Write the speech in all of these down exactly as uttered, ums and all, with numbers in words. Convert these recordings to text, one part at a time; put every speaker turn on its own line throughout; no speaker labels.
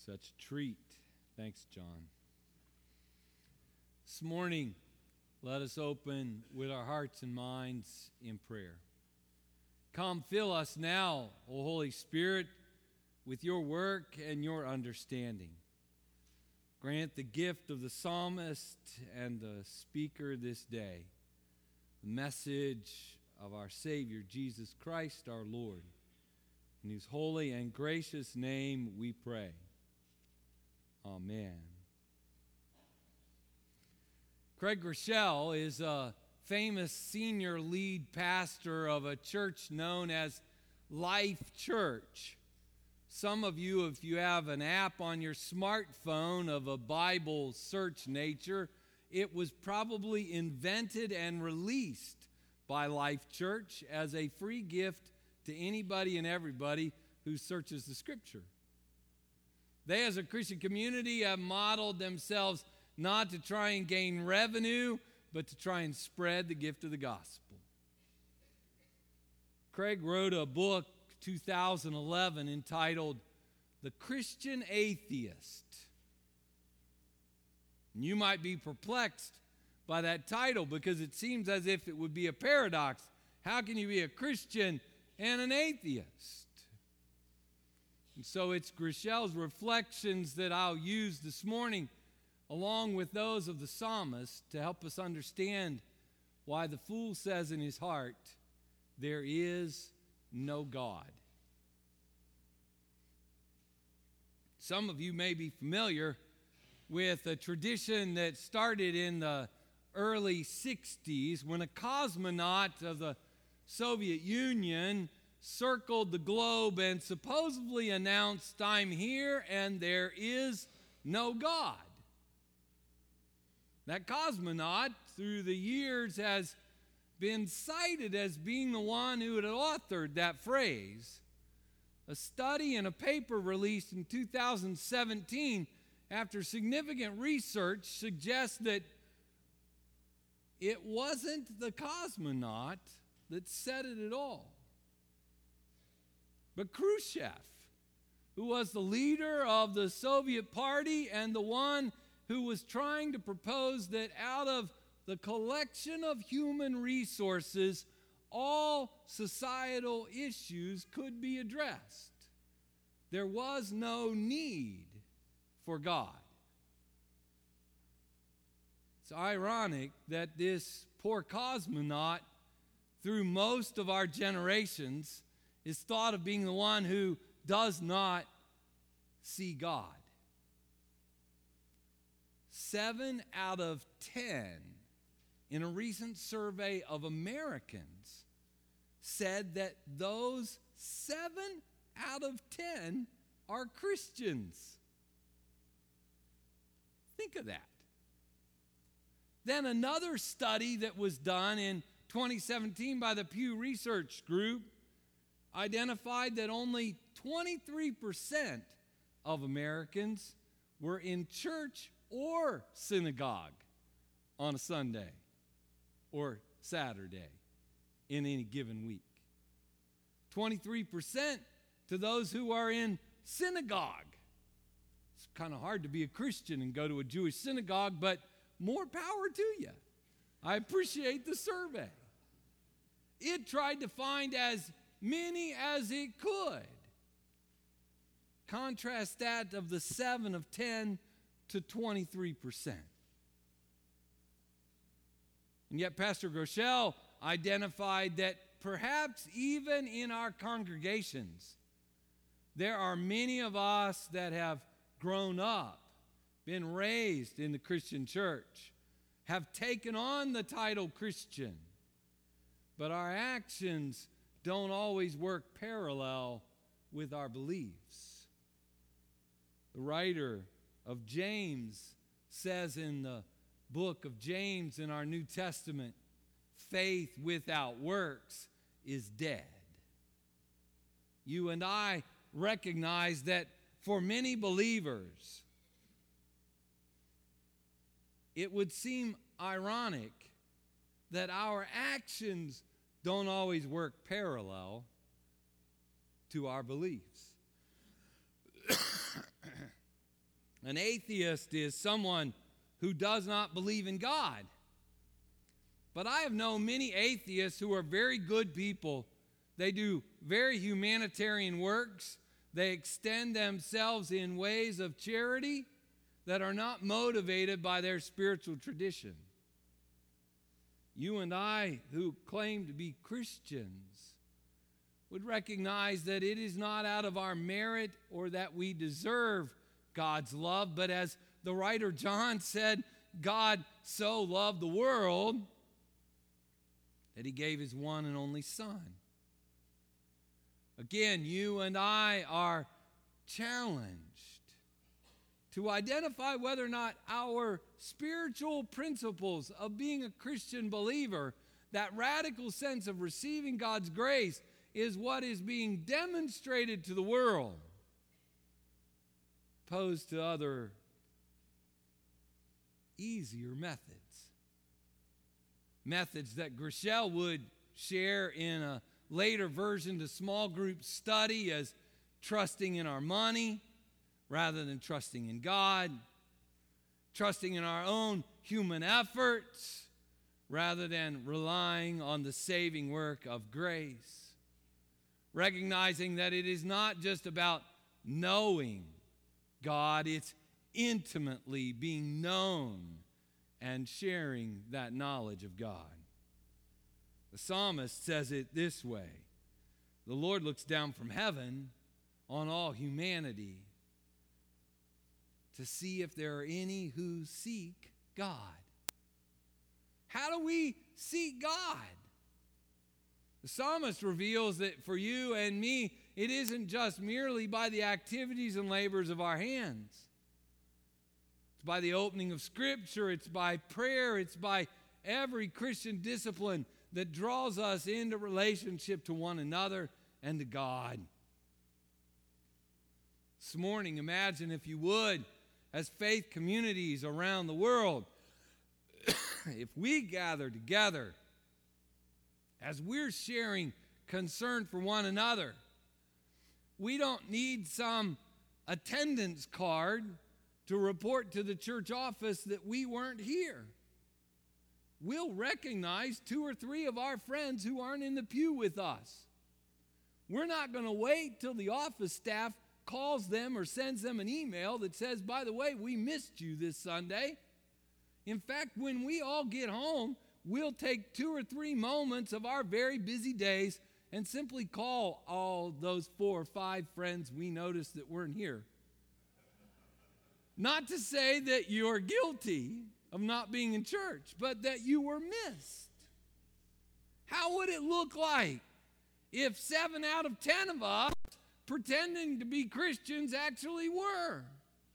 Such a treat. Thanks, John. This morning, let us open with our hearts and minds in prayer. Come, fill us now, O Holy Spirit, with your work and your understanding. Grant the gift of the psalmist and the speaker this day, the message of our Savior, Jesus Christ, our Lord. In whose holy and gracious name we pray. Amen. Craig Groeschel is a famous senior lead pastor of a church known as Life Church. Some of you, if you have an app on your smartphone of a Bible search nature, it was probably invented and released by Life Church as a free gift to anybody and everybody who searches the Scripture. They, as a Christian community, have modeled themselves not to try and gain revenue, but to try and spread the gift of the gospel. Craig wrote a book, two thousand eleven, entitled The Christian Atheist. And you might be perplexed by that title because it seems as if it would be a paradox. How can you be a Christian and an atheist? And so it's Groeschel's reflections that I'll use this morning, along with those of the psalmist, to help us understand why the fool says in his heart, there is no God. Some of you may be familiar with a tradition that started in the early sixties when a cosmonaut of the Soviet Union circled the globe and supposedly announced, I'm here and there is no God. That cosmonaut, through the years, has been cited as being the one who had authored that phrase. A study and a paper released in two thousand seventeen, after significant research, suggests that it wasn't the cosmonaut that said it at all, but Khrushchev, who was the leader of the Soviet Party and the one who was trying to propose that out of the collection of human resources, all societal issues could be addressed. There was no need for God. It's ironic that this poor cosmonaut, through most of our generations, is thought of being the one who does not see God. Seven out of ten in a recent survey of Americans said that those seven out of ten are Christians. Think of that. Then another study that was done in twenty seventeen by the Pew Research Group identified that only twenty-three percent of Americans were in church or synagogue on a Sunday or Saturday in any given week. twenty-three percent to those who are in synagogue. It's kind of hard to be a Christian and go to a Jewish synagogue, but more power to you. I appreciate the survey. It tried to find as many as it could. Contrast that of the seven of ten to twenty-three percent. And yet Pastor Groeschel identified that perhaps even in our congregations, there are many of us that have grown up, been raised in the Christian church, have taken on the title Christian, but our actions don't always work parallel with our beliefs. The writer of James says in the book of James in our New Testament, faith without works is dead. You and I recognize that for many believers, it would seem ironic that our actions don't always work parallel to our beliefs. An atheist is someone who does not believe in God. But I have known many atheists who are very good people. They do very humanitarian works. They extend themselves in ways of charity that are not motivated by their spiritual tradition. You and I, who claim to be Christians, would recognize that it is not out of our merit or that we deserve God's love, but as the writer John said, God so loved the world that he gave his one and only Son. Again, you and I are challenged to identify whether or not our spiritual principles of being a Christian believer, that radical sense of receiving God's grace, is what is being demonstrated to the world, opposed to other easier methods. Methods that Groeschel would share in a later version to small group study as trusting in our money rather than trusting in God, trusting in our own human efforts rather than relying on the saving work of grace, recognizing that it is not just about knowing God, it's intimately being known and sharing that knowledge of God. The psalmist says it this way: the Lord looks down from heaven on all humanity to see if there are any who seek God. How do we seek God? The psalmist reveals that for you and me, it isn't just merely by the activities and labors of our hands. It's by the opening of Scripture, it's by prayer, it's by every Christian discipline that draws us into relationship to one another and to God. This morning, imagine, if you would, as faith communities around the world, if we gather together, as we're sharing concern for one another, we don't need some attendance card to report to the church office that we weren't here. We'll recognize two or three of our friends who aren't in the pew with us. We're not going to wait till the office staff calls them or sends them an email that says, by the way, we missed you this Sunday. In fact, when we all get home, we'll take two or three moments of our very busy days and simply call all those four or five friends we noticed that weren't here. Not to say that you're guilty of not being in church, but that you were missed. How would it look like if seven out of ten of us pretending to be Christians actually were?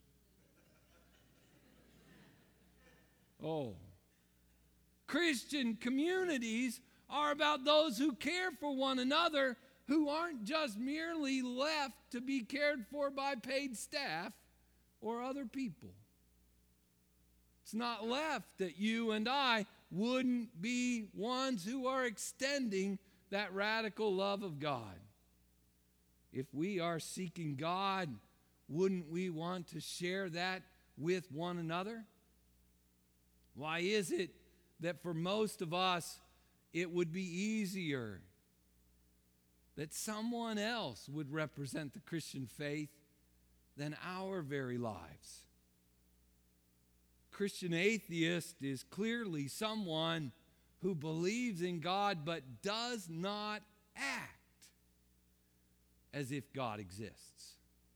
Oh. Christian communities are about those who care for one another, who aren't just merely left to be cared for by paid staff or other people. It's not left that you and I wouldn't be ones who are extending that radical love of God. If we are seeking God, wouldn't we want to share that with one another? Why is it that for most of us, it would be easier that someone else would represent the Christian faith than our very lives? Christian atheist is clearly someone who believes in God but does not act as if God exists.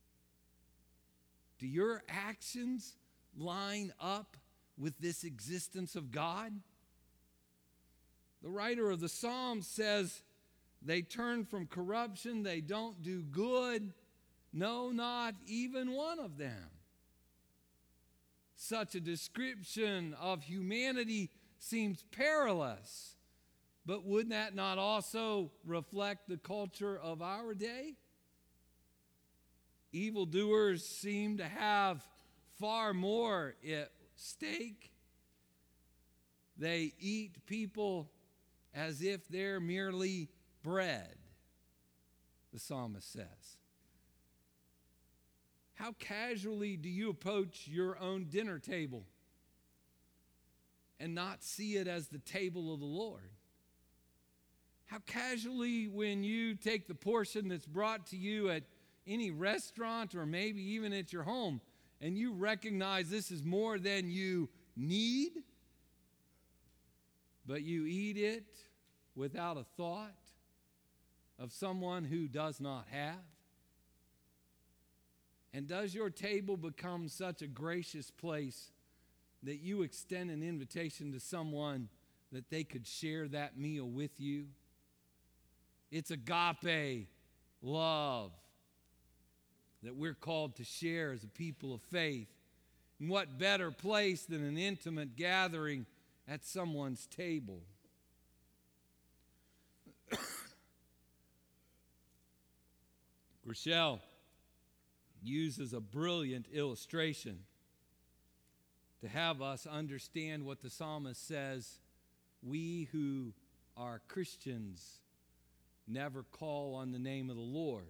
Do your actions line up with this existence of God? The writer of the Psalms says, they turn from corruption, they don't do good, no, not even one of them. Such a description of humanity seems perilous, but would that not also reflect the culture of our day? Evildoers seem to have far more at stake. They eat people as if they're merely bread, the psalmist says. How casually do you approach your own dinner table and not see it as the table of the Lord? How casually, when you take the portion that's brought to you at any restaurant or maybe even at your home, and you recognize this is more than you need, but you eat it without a thought of someone who does not have? And does your table become such a gracious place that you extend an invitation to someone that they could share that meal with you? It's agape love that we're called to share as a people of faith. And what better place than an intimate gathering at someone's table? Rochelle uses a brilliant illustration to have us understand what the psalmist says: we who are Christians never call on the name of the Lord.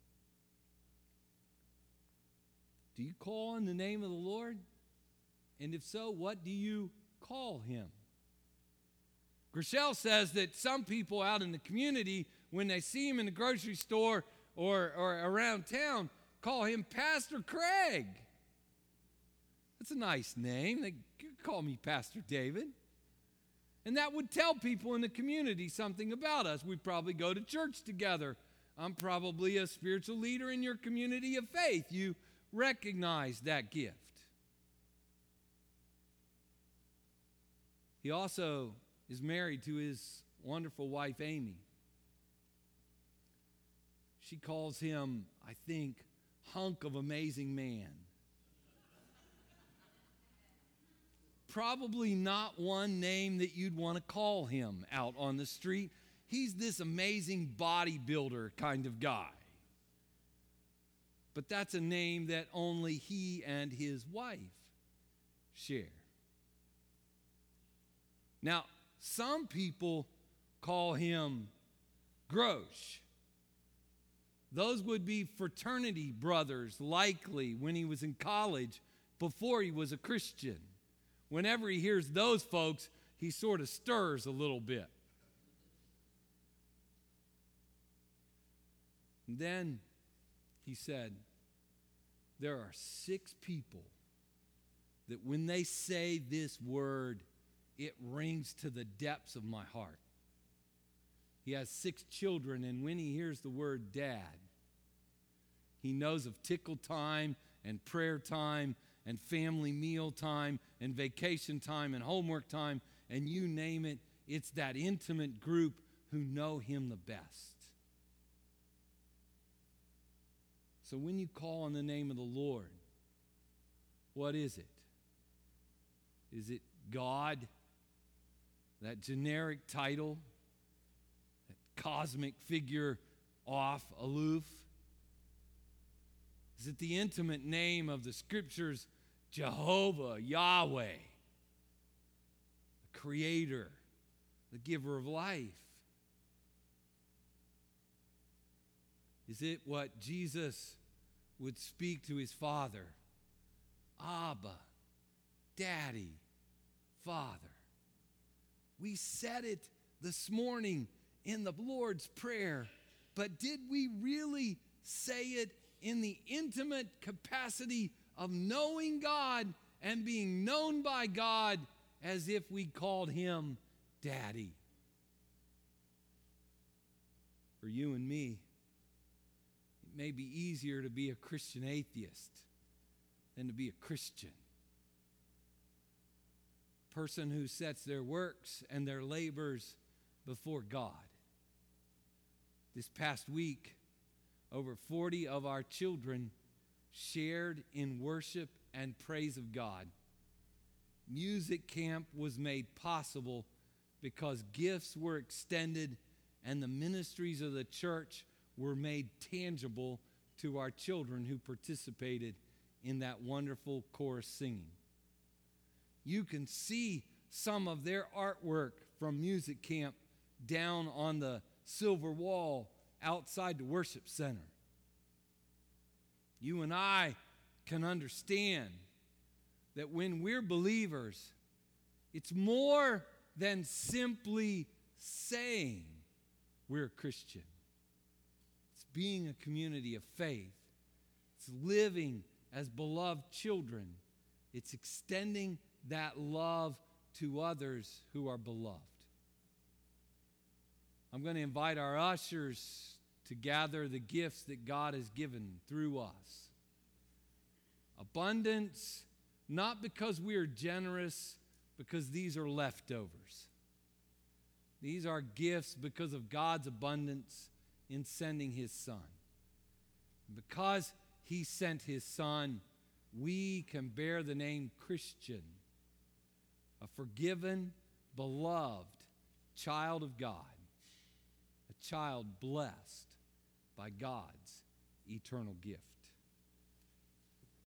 Do you call on the name of the Lord? And if so, what do you call him? Rochelle says that some people out in the community, when they see him in the grocery store or, or around town, call him Pastor Craig. That's a nice name. They could call me Pastor David. And that would tell people in the community something about us. We probably go to church together. I'm probably a spiritual leader in your community of faith. You recognize that gift. He also is married to his wonderful wife, Amy. She calls him, I think, hunk of amazing man. Probably not one name that you'd want to call him out on the street. He's this amazing bodybuilder kind of guy. But that's a name that only he and his wife share. Now, some people call him Grosh. Those would be fraternity brothers, likely when he was in college, before he was a Christian. Whenever he hears those folks, he sort of stirs a little bit. And then he said, there are six people that when they say this word, it rings to the depths of my heart. He has six children, and when he hears the word dad, he knows of tickle time and prayer time and family meal time and vacation time and homework time, and you name it, it's that intimate group who know him the best. So when you call on the name of the Lord, what is it? Is it God? That generic title? That cosmic figure off, aloof? Is it the intimate name of the Scriptures, Jehovah, Yahweh, the Creator, the giver of life? Is it what Jesus would speak to his Father? Abba, Daddy, Father. We said it this morning in the Lord's Prayer, but did we really say it in the intimate capacity of knowing God and being known by God as if we called him Daddy? For you and me, it may be easier to be a Christian atheist than to be a Christian. Person who sets their works and their labors before God. This past week, over forty of our children shared in worship and praise of God. Music camp was made possible because gifts were extended and the ministries of the church were made tangible to our children who participated in that wonderful chorus singing. You can see some of their artwork from music camp down on the silver wall outside the worship center. You and I can understand that when we're believers, it's more than simply saying we're a Christian. It's being a community of faith. It's living as beloved children. It's extending that love to others who are beloved. I'm going to invite our ushers to gather the gifts that God has given through us. Abundance, not because we are generous, because these are leftovers. These are gifts because of God's abundance in sending His Son. Because He sent His Son, we can bear the name Christian, a forgiven, beloved child of God, a child blessed by God's eternal gift.